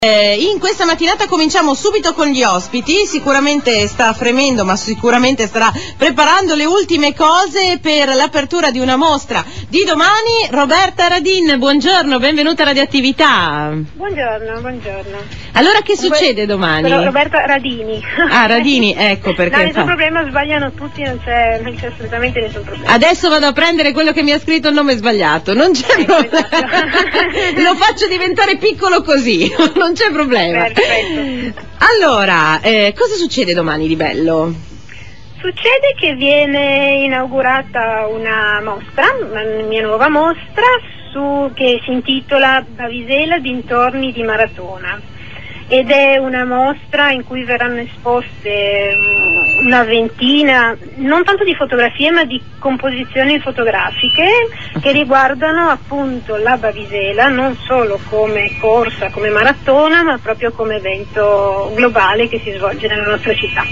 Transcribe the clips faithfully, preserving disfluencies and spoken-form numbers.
Eh, in questa mattinata cominciamo subito con gli ospiti. Sicuramente sta fremendo, ma sicuramente starà preparando le ultime cose per l'apertura di una mostra di domani. Roberta Radin, buongiorno, benvenuta a Radioattività. Buongiorno, buongiorno. Allora che succede domani? Però Roberta Radini. Ah, Radini, ecco perché. No, nessun problema, sbagliano tutti, non c'è, non c'è assolutamente nessun problema. Adesso vado a prendere quello che mi ha scritto il nome sbagliato, non c'è Ecco, problema. esatto. Lo faccio diventare piccolo così, non c'è problema. Perfetto. Allora, eh, cosa succede domani di bello? Succede che viene inaugurata una mostra, una mia nuova mostra, su, che si intitola Bavisela dintorni di Maratona. Ed è una mostra in cui verranno esposte una ventina, non tanto di fotografie, ma di composizioni fotografiche che riguardano appunto la Bavisela, non solo come corsa, come maratona, ma proprio come evento globale che si svolge nella nostra città.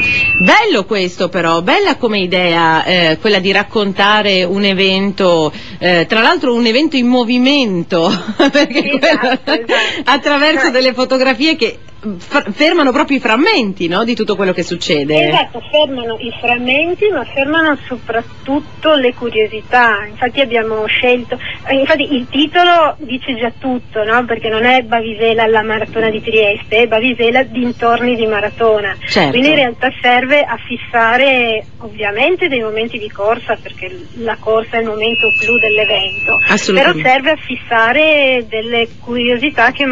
Bello questo però, bella come idea, eh, quella di raccontare un evento, eh, tra l'altro un evento in movimento, perché Esatto, quello, esatto. attraverso delle fotografie che fermano proprio i frammenti, no, di tutto quello che succede. Esatto, fermano i frammenti, ma fermano soprattutto le curiosità. Infatti abbiamo scelto, infatti il titolo dice già tutto, no? Perché non è Bavisela la maratona di Trieste, è Bavisela dintorni di Maratona. Certo. Quindi in realtà serve a fissare ovviamente dei momenti di corsa, perché la corsa è il momento clou dell'evento, però serve a fissare delle curiosità che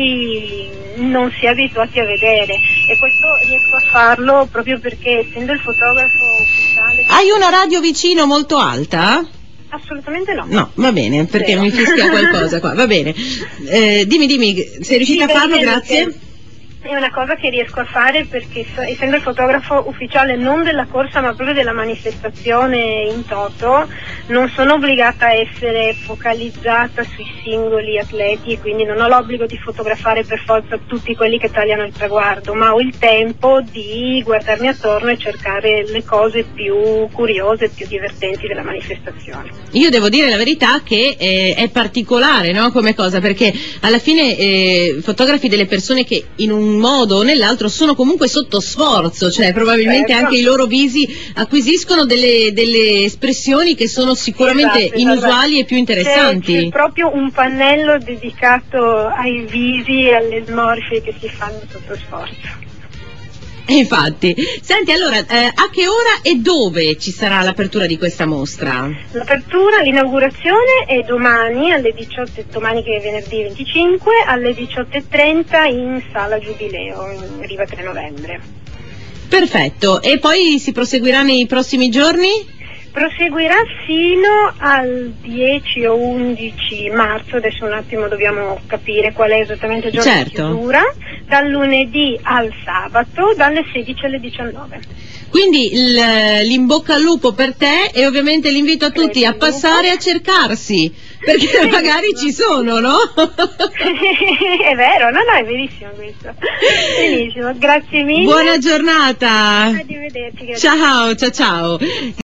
magari non si è abituati a vedere, e questo riesco a farlo proprio perché, essendo il fotografo ufficiale... Hai una radio vicino molto alta? Assolutamente no. No, va bene, perché Zero. mi fischia qualcosa qua, va bene. Eh, dimmi, dimmi, sei riuscita Sì, a farlo? perché Grazie. È una cosa che riesco a fare perché, essendo il fotografo ufficiale non della corsa ma proprio della manifestazione in toto, non sono obbligata a essere focalizzata sui singoli atleti, e quindi non ho l'obbligo di fotografare per forza tutti quelli che tagliano il traguardo, ma ho il tempo di guardarmi attorno e cercare le cose più curiose, più divertenti della manifestazione. Io devo dire la verità che eh, è particolare, no, come cosa, perché alla fine eh, fotografi delle persone che in un modo o nell'altro sono comunque sotto sforzo, cioè probabilmente certo. anche i loro visi acquisiscono delle, delle espressioni che sono sicuramente Esatto, inusuali esatto. e più interessanti. C'è, c'è proprio un pannello dedicato ai visi e alle smorfie che si fanno sotto sforzo. Infatti, senti, allora, eh, a che ora e dove ci sarà l'apertura di questa mostra? L'apertura, l'inaugurazione è domani alle diciotto, domani che è venerdì venticinque, alle diciotto e trenta in Sala Giubileo, in Riva tre novembre. Perfetto, e poi si proseguirà nei prossimi giorni? Proseguirà fino al dieci o undici marzo, adesso un attimo dobbiamo capire qual è esattamente il giorno Certo. di chiusura, dal lunedì al sabato, dalle sedici alle diciannove. Quindi l'in bocca al lupo per te, e ovviamente l'invito a tutti a passare a cercarsi, perché Sì, magari ci sono, no? È vero, no, no, è verissimo questo. Benissimo, grazie mille. Buona giornata. Arrivederci, grazie. Ciao, ciao, ciao.